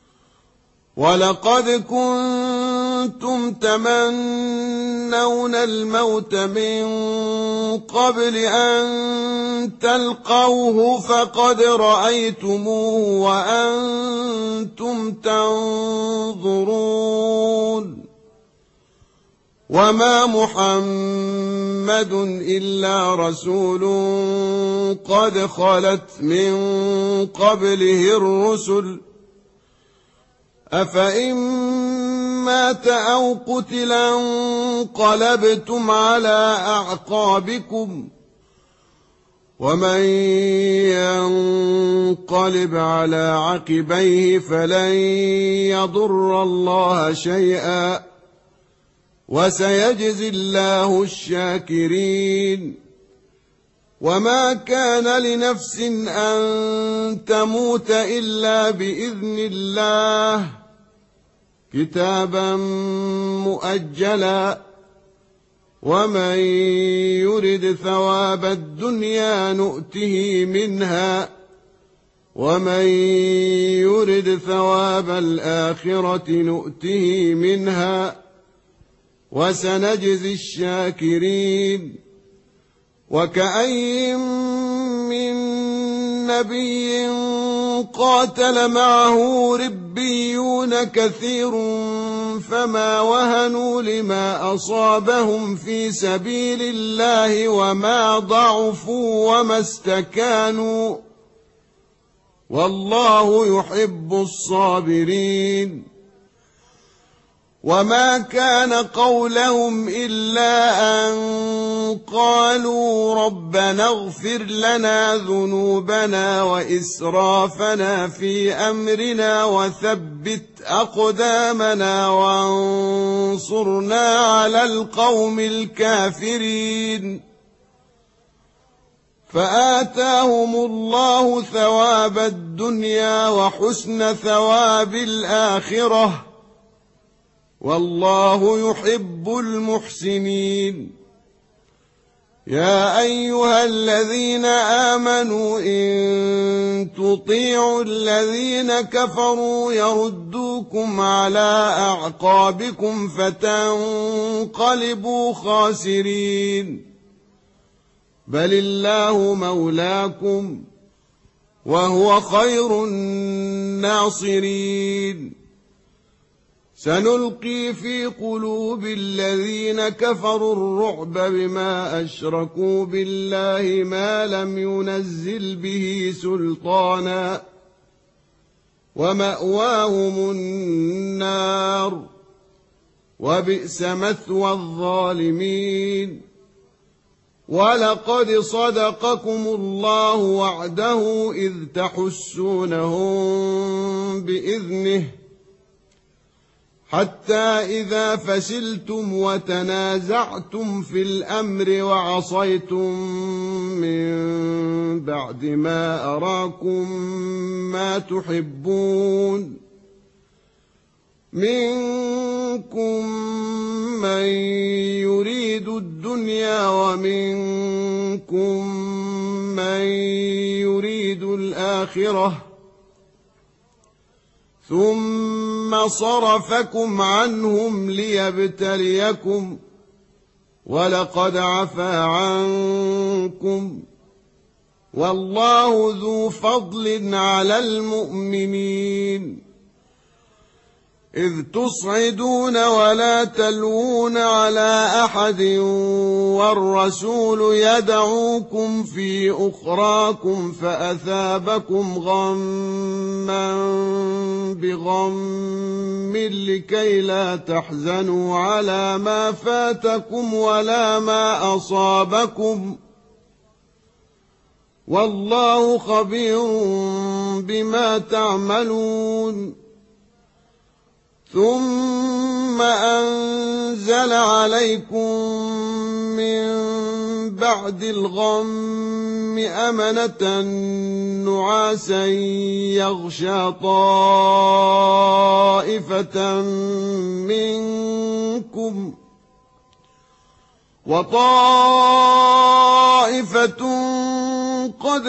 ولقد كنتم تمنون الموت من قبل أن تلقوه فقد رأيتموه وأنتم تنظرون وما محمد إلا رسول قد خلت من قبله الرسل أفإن مات أو قتلا انقلبتم على أعقابكم ومن ينقلب على عقبيه فلن يضر الله شيئا وسيجزي الله الشاكرين وما كان لنفس أن تموت إلا بإذن الله كتابا مؤجلا ومن يرد ثواب الدنيا نؤته منها ومن يرد ثواب الآخرة نؤته منها وسنجزي الشاكرين وكأي من نبي قاتل معه ربيون كثير فما وهنوا لما أصابهم في سبيل الله وما ضعفوا وما استكانوا والله يحب الصابرين وما كان قولهم إلا أن قالوا ربنا اغفر لنا ذنوبنا وإسرافنا في أمرنا وثبت أقدامنا وانصرنا على القوم الكافرين فآتاهم الله ثواب الدنيا وحسن ثواب الآخرة والله يحب المحسنين يا أيها الذين آمنوا إن تطيعوا الذين كفروا يردوكم على أعقابكم فتنقلبوا خاسرين بل الله مولاكم وهو خير الناصرين سنلقي في قلوب الذين كفروا الرعب بما أشركوا بالله ما لم ينزل به سلطانا ومأواهم النار وبئس مثوى الظالمين ولقد صدقكم الله وعده إذ تحسونهم بإذنه حتى إذا فشلتم وتنازعتم في الأمر وعصيتم من بعد ما أراكم ما تحبون منكم من يريد الدنيا ومنكم من يريد الآخرة ثم صرفكم عنهم ليبتليكم ولقد عفا عنكم والله ذو فضل على المؤمنين إذ تصعدون ولا تلوون على أحد والرسول يدعوكم في أخراكم فأثابكم غما بغم لكي لا تحزنوا على ما فاتكم ولا ما أصابكم والله خبير بما تعملون ثم أنزل عليكم من بعد الغم أمنة نعاسا يغشى طائفة منكم وطائفة قد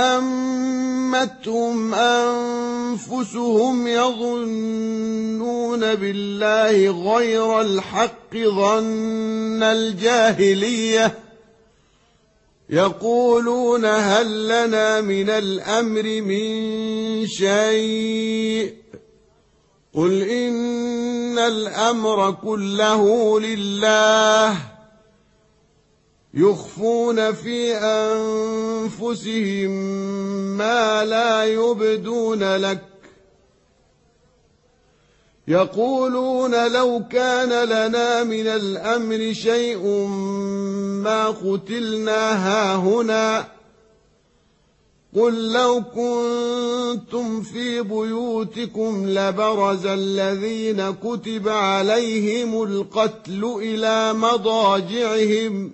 أهمتهم أنفسهم يظنون بالله غير الحق ظن الجاهلية يقولون هل لنا من الأمر من شيء قل إن الأمر كله لله يخفون في أنفسهم ما لا يبدون لك يقولون لو كان لنا من الأمر شيء ما قتلنا هاهنا قل لو كنتم في بيوتكم لبرز الذين كتب عليهم القتل إلى مضاجعهم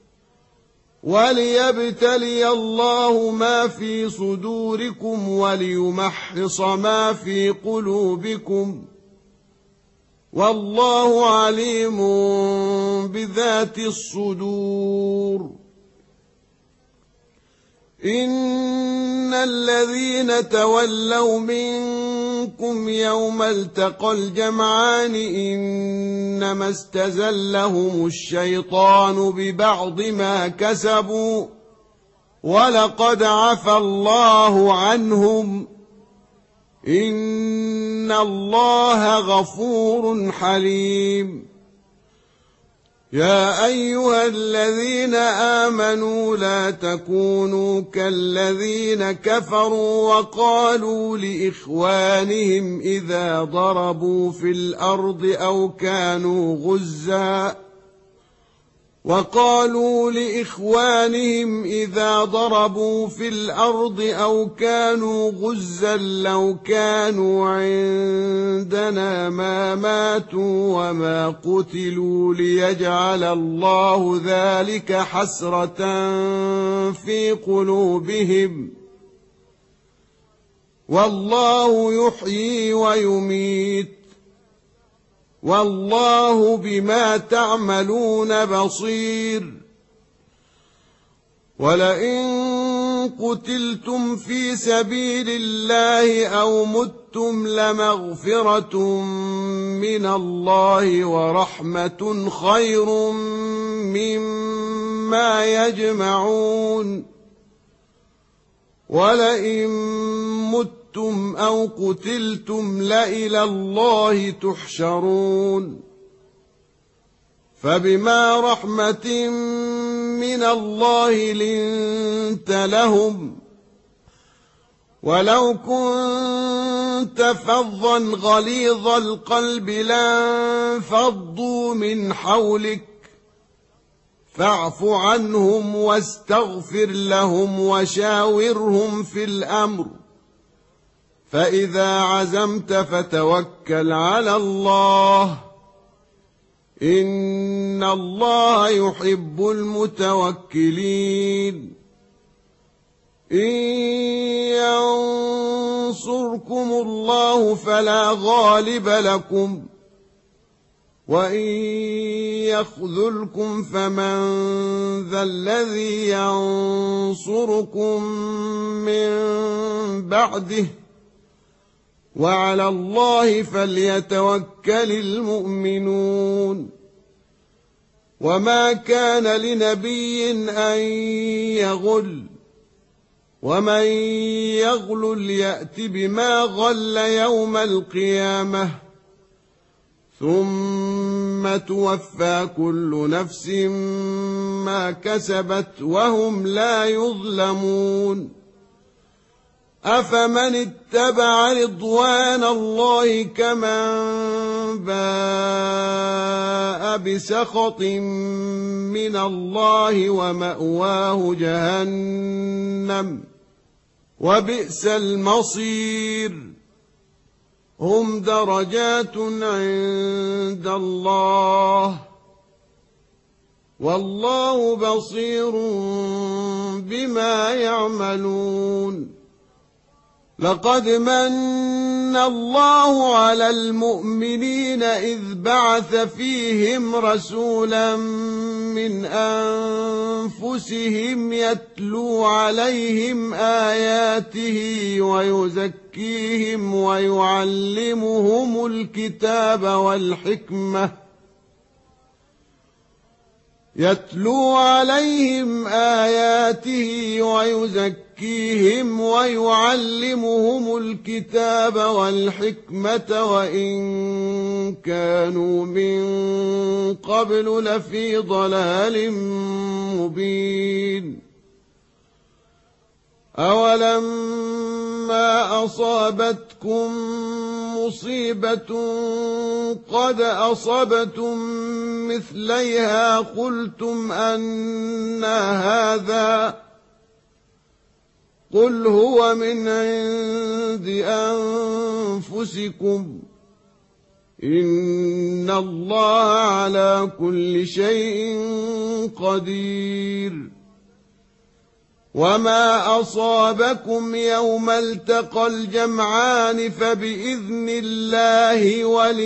وليبتلي الله ما في صدوركم وليمحص ما في قلوبكم والله عليم بذات الصدور إن الذين تولوا منكم يوم التقى الجمعان إنما استزلهم الشيطان ببعض ما كسبوا ولقد عفا الله عنهم إن الله غفور حليم يا أيها الذين آمنوا لا تكونوا كالذين كفروا وقالوا لإخوانهم إذا ضربوا في الأرض أو كانوا غزا لو كانوا عندنا ما ماتوا وما قتلوا ليجعل الله ذلك حسرة في قلوبهم والله يحيي ويميت والله بما تعملون بصير ولئن قتلتم في سبيل الله أو متم لمغفرة من الله ورحمة خير مما يجمعون ولئن متم أو قتلتم لإلى الله تحشرون فبما رحمة من الله لنت لهم ولو كنت فظا غليظ القلب لانفضوا من حولك فاعف عنهم واستغفر لهم وشاورهم في الأمر فإذا عزمت فتوكل على الله إن الله يحب المتوكلين إن ينصركم الله فلا غالب لكم وإن يخذلكم فمن ذا الذي ينصركم من بعده وعلى الله فليتوكل المؤمنون وما كان لنبي أن يغل ومن يغل يأت بما غل يوم القيامة ثم توفى كل نفس ما كسبت وهم لا يظلمون أفمن اتبع رضوان الله كمن باء بسخط من الله ومأواه جهنم وبئس المصير هم درجات عند الله والله بصير بما يعملون لقد من الله على المؤمنين إذ بعث فيهم رسولا من أنفسهم يتلو عليهم آياته ويزكيهم ويعلمهم الكتاب والحكمة يتلو عليهم آياته ويزكيهم ويعلمهم الكتاب والحكمة وإن كانوا من قبل لفي ضلال مبين أولما أصابتكم مصيبة قد أصبتم مثليها قلتم أنى هذا قل هو من عند أنفسكم إن الله على كل شيء قدير وما أصابكم يوم التقى الجمعان فبإذن الله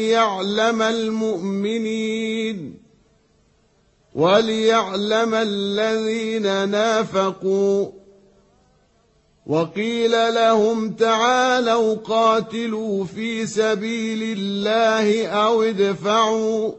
وليعلم الذين نافقوا وقيل لهم تعالوا قاتلوا في سبيل الله أو ادفعوا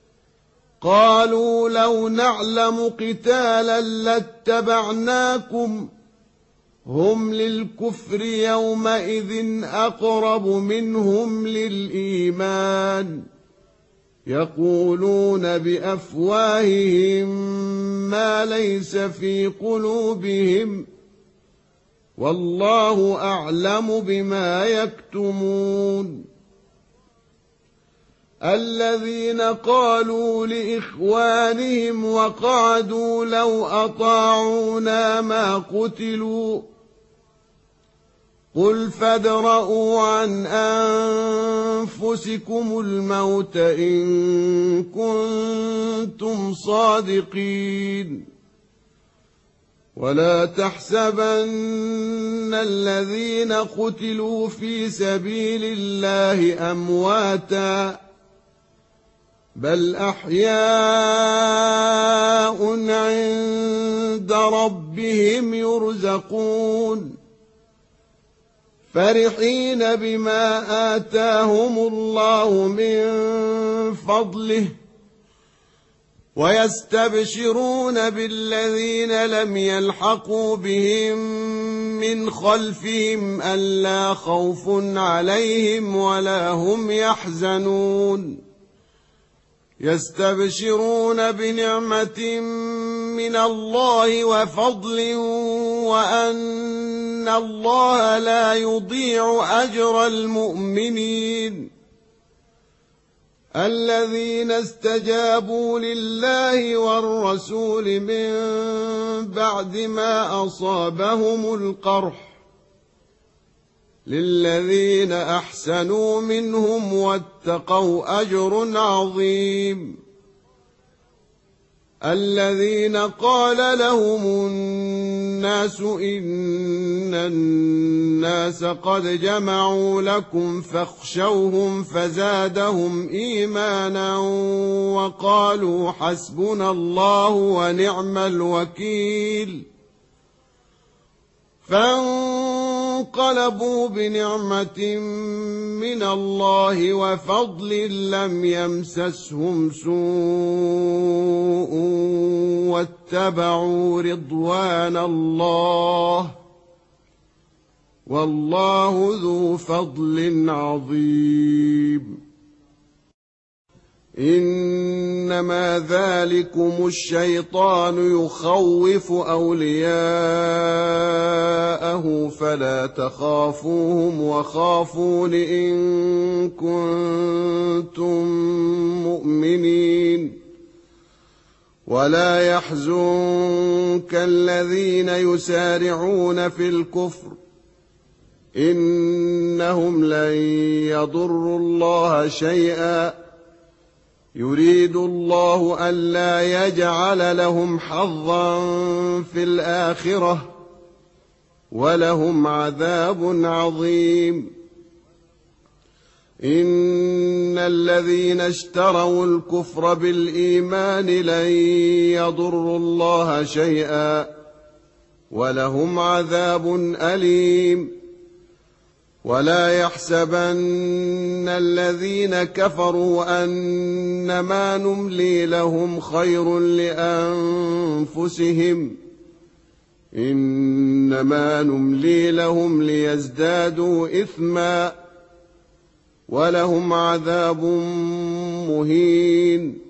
قالوا لو نعلم قتالا لاتبعناكم هم للكفر يومئذ أقرب منهم للإيمان يقولون بأفواههم ما ليس في قلوبهم والله أعلم بما يكتمون الذين قالوا لإخوانهم وقعدوا لو أطاعونا ما قتلوا قل فادرءوا عن أنفسكم الموت إن كنتم صادقين ولا تحسبن الذين قتلوا في سبيل الله أمواتا بل أحياء عند ربهم يرزقون فرحين بما آتاهم الله من فضله ويستبشرون بالذين لم يلحقوا بهم من خلفهم ألا خوف عليهم ولا هم يحزنون يستبشرون بنعمة من الله وفضل وأن الله لا يضيع أجر المؤمنين الذين استجابوا لله والرسول من بعد ما أصابهم القرح للذين أحسنوا منهم واتقوا أجر عظيم الذين قال لهم الناس إن الناس قد جمعوا لكم فاخشوهم فزادهم إيمانا وقالوا حسبنا الله ونعم الوكيل فانظروا انقلبوا بنعمة من الله وفضل لم يمسسهم سوء واتبعوا رضوان الله والله ذو فضل عظيم. إنما ذلكم الشيطان يخوف أولياءه فلا تخافوهم وخافون إن كنتم مؤمنين. ولا يحزنك الذين يسارعون في الكفر إنهم لن يضروا الله شيئا يريد الله ألا يجعل لهم حظا في الآخرة ولهم عذاب عظيم. إن الذين اشتروا الكفر بالإيمان لن يضروا الله شيئا ولهم عذاب أليم. ولا يحسبن الذين كفروا أنما نملي لهم خير لأنفسهم إنما نملي لهم ليزدادوا إثما ولهم عذاب مهين.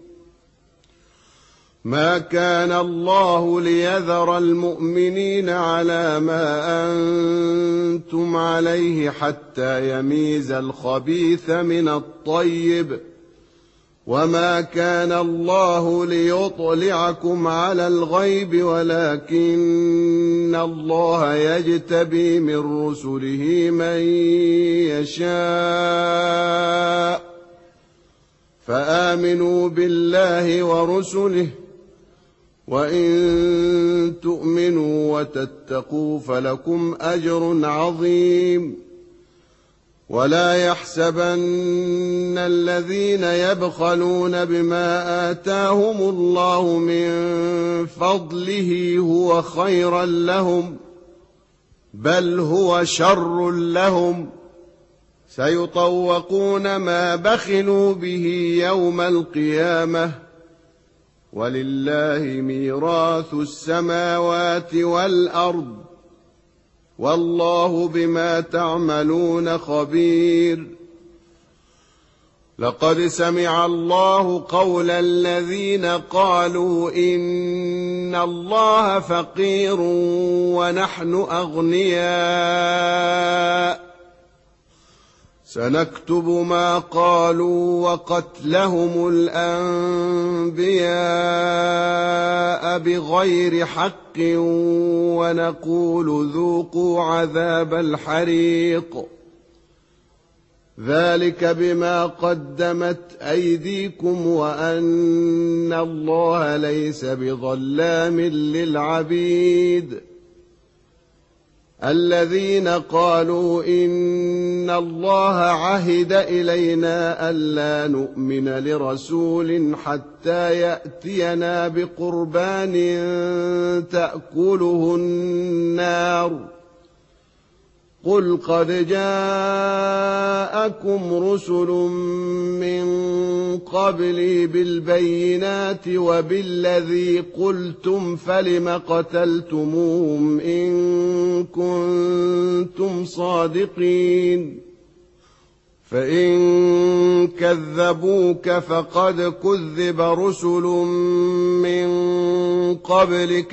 ما كان الله ليذر المؤمنين على ما أنتم عليه حتى يميز الخبيث من الطيب وما كان الله ليطلعكم على الغيب ولكن الله يجتبي من رسله من يشاء فآمنوا بالله ورسله وإن تؤمنوا وتتقوا فلكم أجر عظيم. ولا يحسبن الذين يبخلون بما آتاهم الله من فضله هو خيرا لهم بل هو شر لهم سيطوقون ما بخلوا به يوم القيامة ولله ميراث السماوات والأرض والله بما تعملون خبير. لقد سمع الله قول الذين قالوا إن الله فقير ونحن أغنياء سنكتب ما قالوا وقتلهم الأنبياء بغير حق ونقول ذوقوا عذاب الحريق ذلك بما قدمت أيديكم وأن الله ليس بظلام للعبيد. الذين قالوا إن الله عهد إلينا ألا نؤمن لرسول حتى يأتينا بقربان تأكله النار قل قد جاءكم رسل من قبلي بالبينات وبالذي قلتم فلم قتلتموهم إن كنتم صادقين فإن كذبوك فقد كذب رسل من قبلك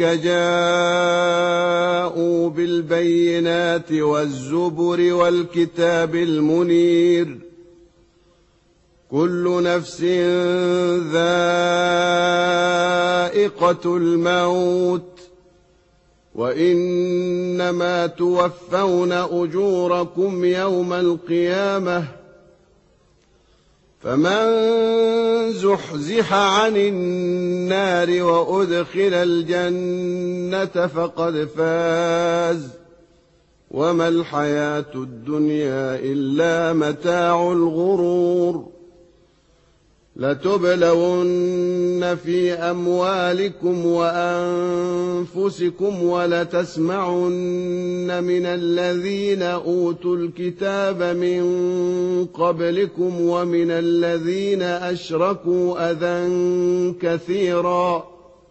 جاءوا بالبينات والزبر والكتاب المنير كل نفس ذائقة الموت وإنما توفون أجوركم يوم القيامة فمن زحزح عن النار وأدخل الجنة فقد فاز وما الحياة الدنيا إلا متاع الغرور لتبلون في أموالكم وأنفسكم ولتسمعن من الذين أوتوا الكتاب من قبلكم ومن الذين أشركوا أذى كثيرا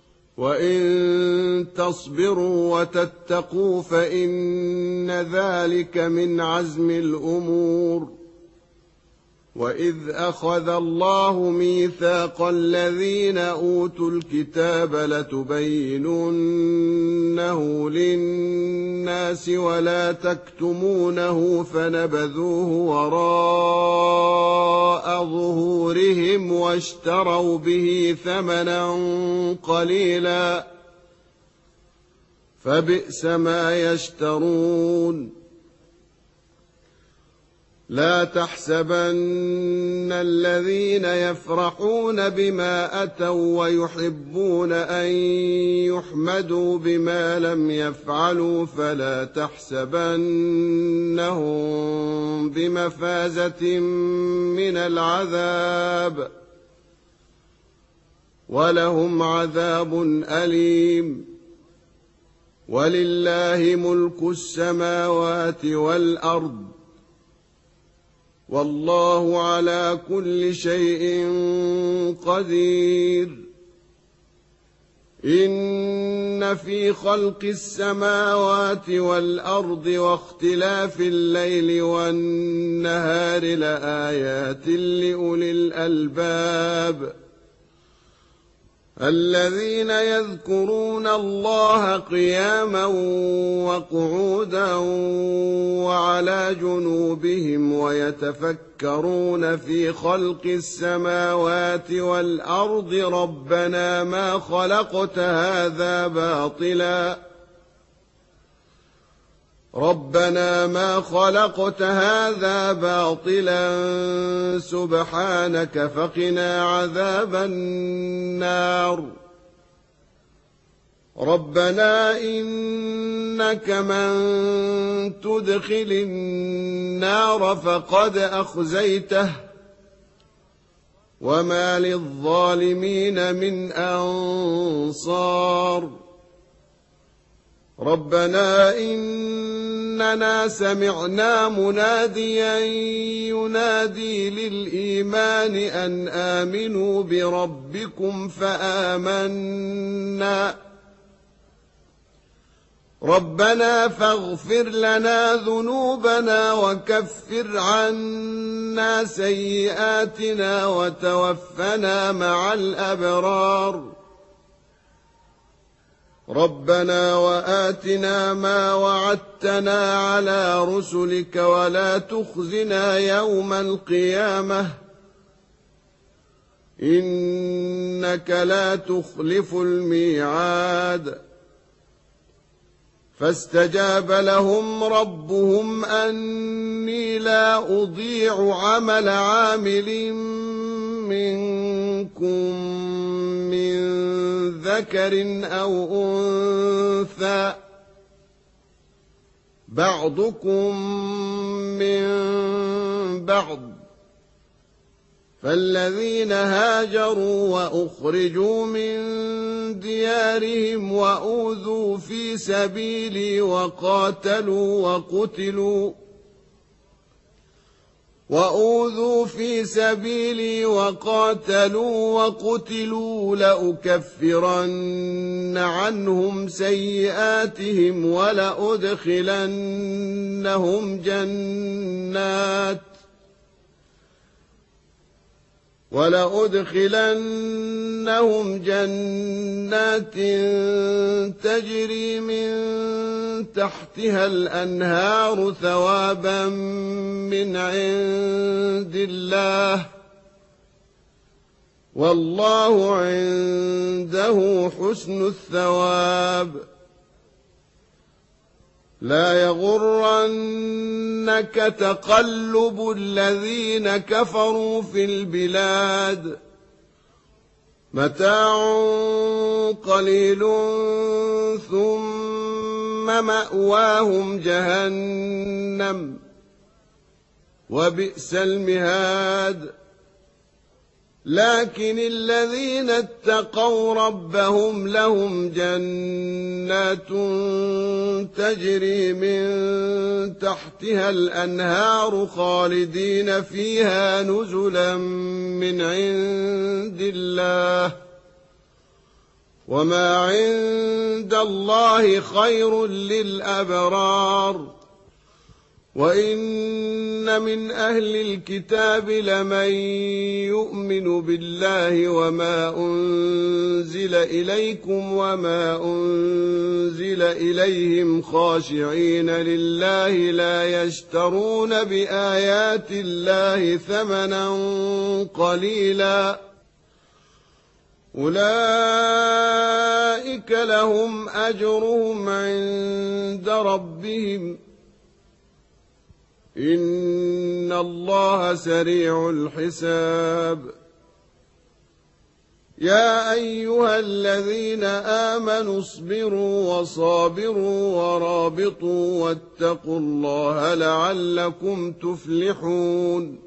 وإن تصبروا وتتقوا فإن ذلك من عزم الأمور. وإذ أخذ الله ميثاق الذين أوتوا الكتاب لتبيننه للناس ولا تكتمونه فنبذوه وراء ظهورهم واشتروا به ثمنا قليلا فبئس ما يشترون. لا تحسبن الذين يفرحون بما أتوا ويحبون أن يحمدوا بما لم يفعلوا فلا تحسبنهم بمفازة من العذاب ولهم عذاب أليم. ولله ملك السماوات والأرض والله على كل شيء قدير. إن في خلق السماوات والأرض واختلاف الليل والنهار لآيات لأولي الألباب الذين يذكرون الله قياما وقعودا وعلى جنوبهم ويتفكرون في خلق السماوات والأرض ربنا ما خلقت هذا باطلا سبحانك فقنا عذاب النار. ربنا إنك من تدخل النار فقد أخزيته وما للظالمين من أنصار. ربنا إننا سمعنا مناديا ينادي للإيمان أن آمنوا بربكم فآمنا. ربنا فاغفر لنا ذنوبنا وكفر عنا سيئاتنا وتوفنا مع الأبرار. ربنا وآتنا ما وعدتنا على رسلك ولا تخزنا يوم القيامة إنك لا تخلف الميعاد. فاستجاب لهم ربهم أني لا أضيع عمل عامل منكم من ذكر أو أنثى بعضكم من بعض فالذين هاجروا وأخرجوا من ديارهم وأوذوا في سبيلي وقاتلوا وقتلوا لأكفرن عنهم سيئاتهم ولأدخلنهم جنات تجري من تحتها الأنهار ثوابا من عند الله والله عنده حسن الثواب. لا يغرنك تقلب الذين كفروا في البلاد متاع قليل ثم مأواهم جهنم وبئس المهاد. لكن الذين اتقوا ربهم لهم جنات تجري من تحتها الأنهار خالدين فيها نزلا من عند الله وما عند الله خير للأبرار وإن من أهل الكتاب لمن يؤمن بالله وما أنزل إليكم وما أنزل إليهم خاشعين لله لا يشترون بآيات الله ثمنا قليلا أولئك لهم أجرهم عند ربهم إن الله سريع الحساب يا أيها الذين آمنوا اصبروا وصابروا ورابطوا واتقوا الله لعلكم تفلحون